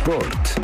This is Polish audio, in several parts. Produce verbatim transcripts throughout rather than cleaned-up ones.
Sport.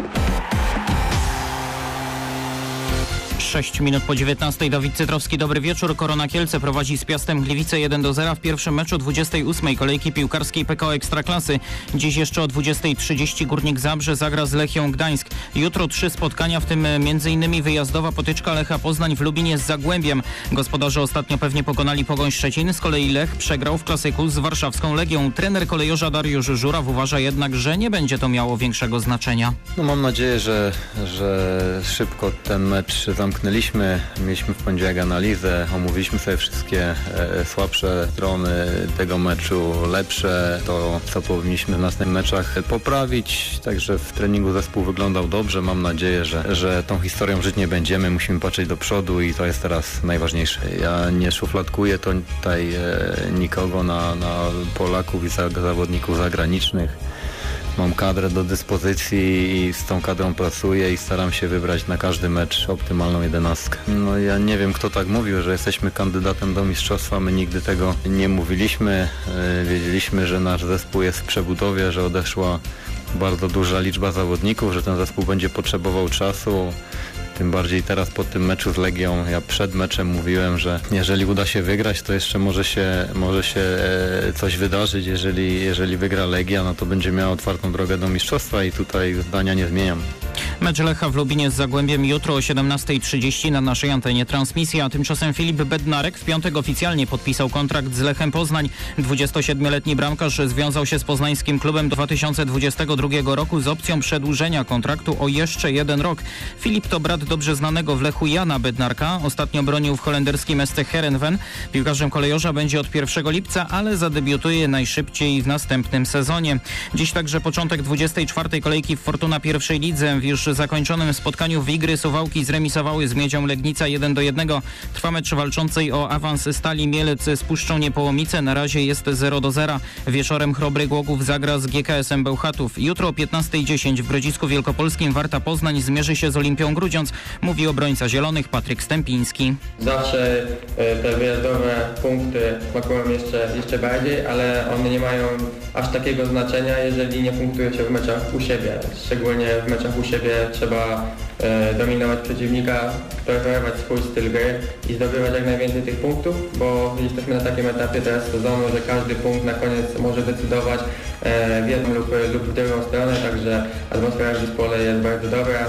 sześć minut po dziewiętnastej. Dawid Cytrowski, dobry wieczór. Korona Kielce prowadzi z Piastem Gliwice jeden do zera w pierwszym meczu dwudziestej ósmej kolejki piłkarskiej P K O Ekstraklasy. Dziś jeszcze o dwudziestej trzydzieści Górnik Zabrze zagra z Lechią Gdańsk. Jutro trzy spotkania, w tym m.in. wyjazdowa potyczka Lecha Poznań w Lubinie z Zagłębiem. Gospodarze ostatnio pewnie pokonali Pogoń Szczecin, z kolei Lech przegrał w klasyku z warszawską Legią. Trener kolejorza Dariusz Żuraw uważa jednak, że nie będzie to miało większego znaczenia. No mam nadzieję, że, że szybko ten mecz zamknęliśmy. Mieliśmy w poniedziałek analizę, omówiliśmy sobie wszystkie e, słabsze strony tego meczu, lepsze, to co powinniśmy w następnych meczach poprawić. Także w treningu zespół wyglądał dobrze. Mam nadzieję, że, że tą historią żyć nie będziemy. Musimy patrzeć do przodu i to jest teraz najważniejsze. Ja nie szufladkuję to tutaj e, nikogo na, na Polaków i zawodników zagranicznych. Mam kadrę do dyspozycji i z tą kadrą pracuję i staram się wybrać na każdy mecz optymalną jedenastkę. No ja nie wiem, kto tak mówił, że jesteśmy kandydatem do mistrzostwa. My nigdy tego nie mówiliśmy. Wiedzieliśmy, że nasz zespół jest w przebudowie, że odeszła bardzo duża liczba zawodników, że ten zespół będzie potrzebował czasu. Tym bardziej teraz po tym meczu z Legią, ja przed meczem mówiłem, że jeżeli uda się wygrać, to jeszcze może się, może się coś wydarzyć. Jeżeli, jeżeli wygra Legia, no to będzie miała otwartą drogę do mistrzostwa i tutaj zdania nie zmieniam. Mecz Lecha w Lubinie z Zagłębiem jutro o siedemnastej trzydzieści na naszej antenie transmisja. Tymczasem Filip Bednarek w piątek oficjalnie podpisał kontrakt z Lechem Poznań. dwudziestosiedmioletni bramkarz związał się z poznańskim klubem do dwa tysiące dwudziestego drugiego roku z opcją przedłużenia kontraktu o jeszcze jeden rok. Filip to brat dobrze znanego w Lechu Jana Bednarka. Ostatnio bronił w holenderskim S C Heerenveen. Piłkarzem kolejorza będzie od pierwszego lipca, ale zadebiutuje najszybciej w następnym sezonie. Dziś także początek dwudziestej czwartej kolejki w Fortuna pierwszej lidze. W już zakończonym spotkaniu Wigry Suwałki zremisowały z Miedzią Legnica jeden do jednego. Trwa mecz walczącej o awans Stali Mielec z Puszczą Niepołomice. Na razie jest zero do zera. Wieczorem Chrobry Głogów zagra z G K S-em Bełchatów. Jutro o piętnastej dziesięć w Grodzisku Wielkopolskim Warta Poznań zmierzy się z Olimpią Grudziądz. Mówi obrońca Zielonych Patryk Stępiński. Zawsze te wyjazdowe punkty smakują jeszcze, jeszcze bardziej, ale one nie mają aż takiego znaczenia, jeżeli nie punktuje się w meczach u siebie. Szczególnie w meczach u siebie trzeba e, dominować przeciwnika, preferować swój styl gry i zdobywać jak najwięcej tych punktów, bo jesteśmy na takim etapie teraz sezonu, że każdy punkt na koniec może decydować e, w jedną lub, lub w drugą stronę, także atmosfera w zespole jest bardzo dobra.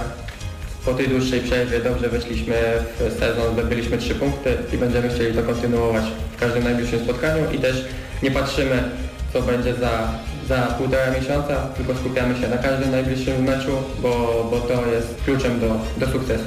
Po tej dłuższej przerwie dobrze weszliśmy w sezon, zdobyliśmy trzy punkty i będziemy chcieli to kontynuować w każdym najbliższym spotkaniu i też nie patrzymy, co będzie za, za półtora miesiąca, tylko skupiamy się na każdym najbliższym meczu, bo, bo to jest kluczem do, do sukcesu.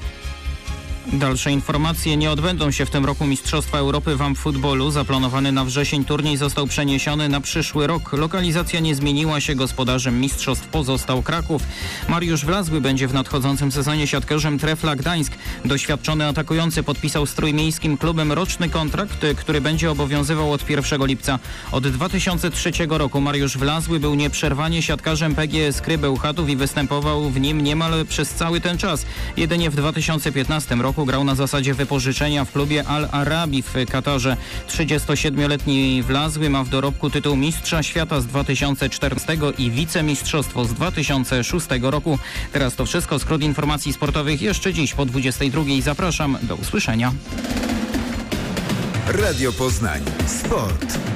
Dalsze informacje. Nie odbędą się w tym roku Mistrzostwa Europy w amfutbolu. Zaplanowany na wrzesień turniej został przeniesiony na przyszły rok. Lokalizacja nie zmieniła się. Gospodarzem mistrzostw pozostał Kraków. Mariusz Wlazły będzie w nadchodzącym sezonie siatkarzem Trefla Gdańsk. Doświadczony atakujący podpisał z trójmiejskim klubem roczny kontrakt, który będzie obowiązywał od pierwszego lipca. Od dwa tysiące trzeciego roku Mariusz Wlazły był nieprzerwanie siatkarzem P G S Kry Bełchatów i występował w nim niemal przez cały ten czas. Jedynie w dwa tysiące piętnastym roku grał na zasadzie wypożyczenia w klubie Al Arabi w Katarze. trzydziestosiedmioletni Wlazły ma w dorobku tytuł mistrza świata z dwa tysiące czternastego i wicemistrzostwo z dwa tysiące szóstego roku. Teraz to wszystko. Skrót informacji sportowych jeszcze dziś po dwudziestej drugiej. Zapraszam. Do usłyszenia. Radio Poznań. Sport.